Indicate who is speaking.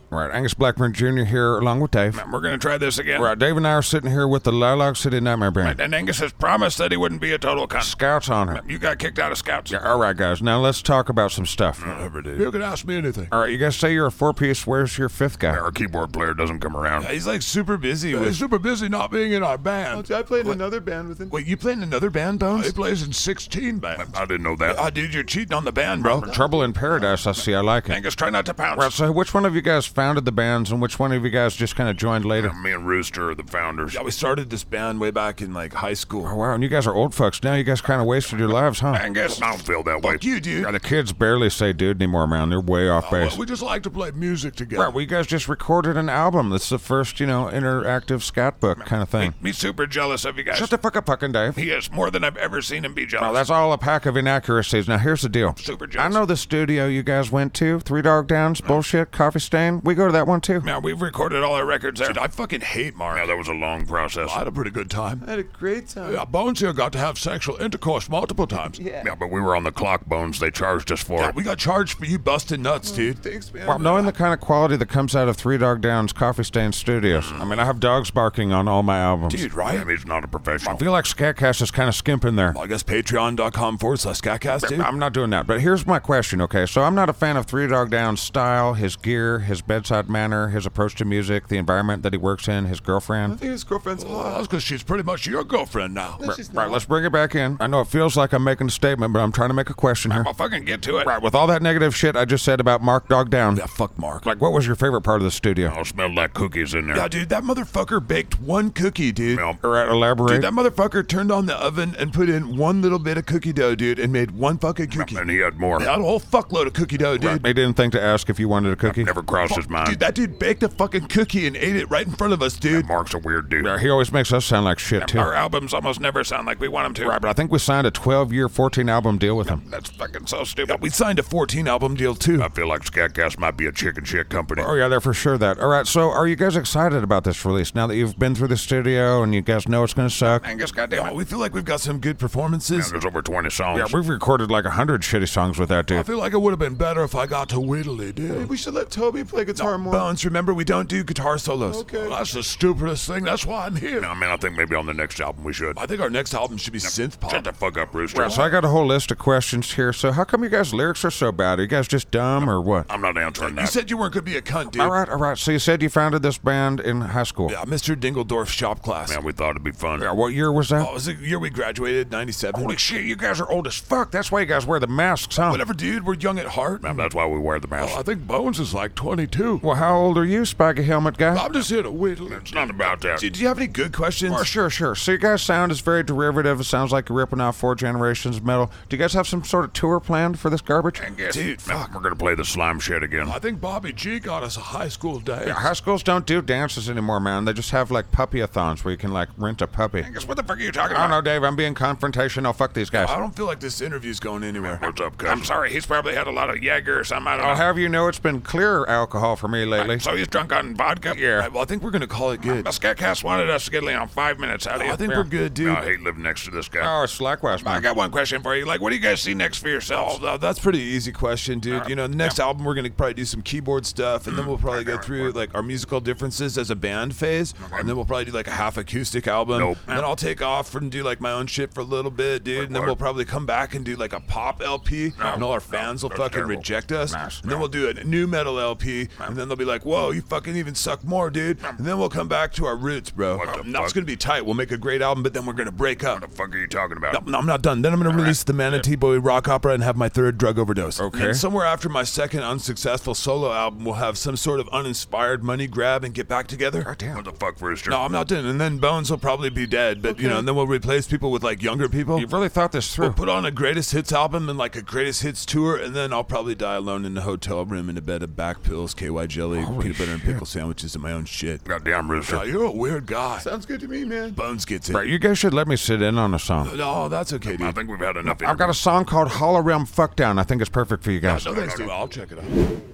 Speaker 1: Right, Angus Blackburn Jr. here along with Dave.
Speaker 2: We're gonna try this again.
Speaker 1: Right, Dave and I are sitting here with the Lilac City Nightmare Band.
Speaker 2: And Angus has promised that he wouldn't be a total cunt.
Speaker 1: Scouts on it.
Speaker 2: You got kicked out of Scouts.
Speaker 1: Yeah, all right, guys. Now let's talk about some stuff.
Speaker 2: Whatever, dude.
Speaker 3: You can ask me anything.
Speaker 1: All right, you guys say you're a four-piece. Where's your fifth guy?
Speaker 2: Our keyboard player doesn't come around.
Speaker 4: He's like super busy.
Speaker 3: He's super busy not being in our band.
Speaker 4: I played in another band with him.
Speaker 2: Wait, you played in another band, Bones?
Speaker 3: He plays in 16 bands.
Speaker 2: I didn't know that. Oh, dude, you're cheating on the band, bro.
Speaker 1: Trouble in Paradise. I see. I like it.
Speaker 2: Angus, try not to pounce.
Speaker 1: Right, so which one of you guys founded the bands and which one of you guys just kind of joined later?
Speaker 2: Me and Rooster are the founders.
Speaker 4: Yeah, we started this band way back in like high school.
Speaker 1: Oh, wow, and you guys are old fucks now. You guys kind of wasted your lives, huh?
Speaker 2: Angus, I don't feel that way.
Speaker 4: Fuck you, dude.
Speaker 1: Yeah, the kids barely say dude anymore, man. They're way off base.
Speaker 3: We just like to play music together.
Speaker 1: Right, well, you guys just recorded an album. That's the first, interactive scat book kind of thing.
Speaker 2: Me super jealous of you guys.
Speaker 1: Shut the fuck up, fucking Dave.
Speaker 2: He is more than I've ever seen him be jealous.
Speaker 1: Well, that's all a pack of inaccuracies. Now, here's the deal.
Speaker 2: Super jealous.
Speaker 1: I know the studio you guys went to, Three Dog Downs, bullshit, Coffee Stain. We go to that one, too.
Speaker 2: Now, we've recorded all our records there.
Speaker 4: Dude, I fucking hate Mark.
Speaker 2: Yeah, that was a long process.
Speaker 3: I had a pretty good time.
Speaker 4: I had a great time.
Speaker 3: Yeah, Bones here got to have sexual intercourse multiple times.
Speaker 2: Yeah, but we were on the clock, Bones. They charged us for
Speaker 4: Yeah,
Speaker 2: it.
Speaker 4: we got charged for you busting nuts, dude. Thanks, man.
Speaker 1: Well, knowing the kind of quality that comes out of Three Dog Downs, Coffee Stain Studios, I mean, I have dogs barking on all my albums.
Speaker 4: Dude, right?
Speaker 2: Yeah, he's not a professional.
Speaker 1: I feel like Scatcast is kind of skimping there.
Speaker 4: Well, I guess patreon.com/Scatcast, dude.
Speaker 1: I'm not doing that, but here's my question, okay? So I'm not a fan of Three Dog Down's style, his gear, his bedside manner, his approach to music, the environment that he works in, his
Speaker 4: I
Speaker 1: girlfriend.
Speaker 4: think his girlfriend's
Speaker 3: Well,
Speaker 4: hot.
Speaker 3: that's because she's pretty much your girlfriend now.
Speaker 1: Right, let's bring it back in. I know it feels like I'm making a statement, but I'm trying to make a question here.
Speaker 2: I'll fucking get to it.
Speaker 1: Right, with all that negative shit I just said about Mark Dog Down,
Speaker 4: Yeah, fuck Mark.
Speaker 1: like, what was your favorite part of the studio?
Speaker 2: I'll smell like cookies in there.
Speaker 4: Yeah, dude, that motherfucker baked one cookie, dude.
Speaker 2: Well,
Speaker 1: All right, elaborate.
Speaker 4: Dude, that motherfucker turned on the oven and put in one little bit of cookie dough, dude, and made one fucking cookie.
Speaker 2: and he had more.
Speaker 4: He had a whole fuckload of cookie dough, dude.
Speaker 1: He didn't think to ask if you wanted a cookie.
Speaker 2: Never crossed his mind.
Speaker 4: Dude, that dude baked a fucking cookie and ate it right in front of us, dude.
Speaker 2: Mark's a weird dude.
Speaker 1: Yeah, he always makes us sound like shit, too.
Speaker 2: Our albums almost never sound like we want them to.
Speaker 1: Right, but I think we signed a 12-year, 14-album deal with him.
Speaker 2: That's fucking so stupid.
Speaker 4: Yeah, we signed a 14 album deal, too.
Speaker 2: I feel like Scatcast might be a chicken shit company.
Speaker 1: Oh, yeah, they're for sure that. All right, so are you guys excited about this release now that you've been through the studio and you guys know it's going to suck?
Speaker 2: Angus, goddamn
Speaker 4: Oh,
Speaker 2: it.
Speaker 4: we feel like we've got some good performances.
Speaker 2: There's over 20 songs.
Speaker 1: Yeah, we've recorded like 100 shitty songs with that
Speaker 3: I
Speaker 1: dude.
Speaker 3: feel like it would have been better if I got to whittly, dude.
Speaker 4: We should let Toby play guitar more. Bones, remember, we don't do guitar solos.
Speaker 3: Okay. Well, that's the stupidest thing. That's why I'm here.
Speaker 2: No, man, I think maybe on the next album we should.
Speaker 4: I think our next album should be synth pop.
Speaker 2: Shut the fuck up, Rooster.
Speaker 1: Right, so I got a whole list of questions here. So how come you guys' lyrics are so bad? Are you guys just dumb or what?
Speaker 2: I'm not answering
Speaker 4: You
Speaker 2: that.
Speaker 4: said you weren't going to be a cunt, dude.
Speaker 1: All right. So you said you founded this band in high school.
Speaker 4: Yeah, Mr. Dingledorf's shop class.
Speaker 2: Man, we thought it'd be fun.
Speaker 1: Yeah, what year was that?
Speaker 4: Oh, it was the year we graduated, 97.
Speaker 1: Holy shit, you guys are old as fuck. That's why you guys wear the masks, huh?
Speaker 4: Whatever, dude. We're young at heart.
Speaker 2: Man, that's why we wear the mask.
Speaker 3: I think Bones is like 22.
Speaker 1: Well, how old are you, Spiky Helmet guy?
Speaker 3: I'm just here to whittle.
Speaker 2: It's not about that.
Speaker 4: Dude, do you have any good questions?
Speaker 1: Oh, sure. So you guys' sound is very derivative. It sounds like you're ripping off 4 generations of metal. Do you guys have some sort of tour planned for this garbage?
Speaker 2: Angus,
Speaker 4: Dude,
Speaker 2: man,
Speaker 4: fuck.
Speaker 2: we're gonna play the slime shit again.
Speaker 3: I think Bobby G got us a high school dance.
Speaker 1: Yeah, high schools don't do dances anymore, man. They just have like puppy-a-thons where you can like rent a puppy.
Speaker 2: Angus, what the fuck are you talking
Speaker 1: I don't
Speaker 2: about?
Speaker 1: know, Dave. I'm being confrontational. Fuck these guys.
Speaker 4: I don't feel like this interview's going anywhere.
Speaker 2: What's up, cuz? I'm sorry, he's probably had a lot of Jaeger or something. I don't
Speaker 1: I'll
Speaker 2: know.
Speaker 1: have you know it's been clear alcohol for me lately.
Speaker 2: So he's drunk on vodka?
Speaker 1: Yeah.
Speaker 4: All right, well, I think we're going to call it good.
Speaker 2: The Scatcast wanted us to get on 5 minutes out of you.
Speaker 4: I think we're good, dude.
Speaker 2: I hate living next to this guy.
Speaker 1: Oh, it's likewise,
Speaker 2: I
Speaker 1: man.
Speaker 2: got one question for you. Like, what do you guys see next for yourselves?
Speaker 4: Oh, that's pretty easy question, dude. You know, the next album we're gonna probably do some keyboard stuff, and then we'll probably go through like our musical differences as a band phase, and then we'll probably do like a half acoustic album.
Speaker 2: Nope.
Speaker 4: And then I'll take off and do like my own shit for a little bit, dude. And then we'll probably come back and do like a pop LP, and all our fans will
Speaker 2: that's
Speaker 4: fucking
Speaker 2: terrible.
Speaker 4: reject us.
Speaker 1: Nice.
Speaker 4: And then we'll do a new metal LP, and then they'll be like, "Whoa, you fucking even suck more, dude." And then we'll come back to our roots, bro.
Speaker 2: What the
Speaker 4: And that's
Speaker 2: fuck?
Speaker 4: gonna be tight. We'll make a great album, but then we're gonna break up.
Speaker 2: What the fuck are you talking about?
Speaker 4: No, I'm not done. Then I'm going to release the Manatee Boy rock opera and have my 3rd drug overdose.
Speaker 1: Okay.
Speaker 4: And somewhere after my 2nd unsuccessful solo album, we'll have some sort of uninspired money grab and get back together.
Speaker 2: What the fuck, Rooster?
Speaker 4: No, I'm not done. And then Bones will probably be dead, but you know, and then we'll replace people with like younger people.
Speaker 1: You've really thought this
Speaker 4: We'll
Speaker 1: through.
Speaker 4: put on a greatest hits album and like a greatest hits tour, and then I'll probably die alone in a hotel room in a bed of back pills, KY jelly, peanut butter and pickle sandwiches, and my own shit.
Speaker 2: Goddamn, Rooster.
Speaker 3: Now, you're a weird guy.
Speaker 4: Sounds good to me, man. Bones gets it.
Speaker 1: Right, you guys should let me sit in on a song.
Speaker 4: No, that's okay, dude.
Speaker 2: I think we've had enough.
Speaker 1: I've got a song called Hollow Realm Fuckdown. I think it's perfect for you guys.
Speaker 4: No thanks, dude. I'll check it out.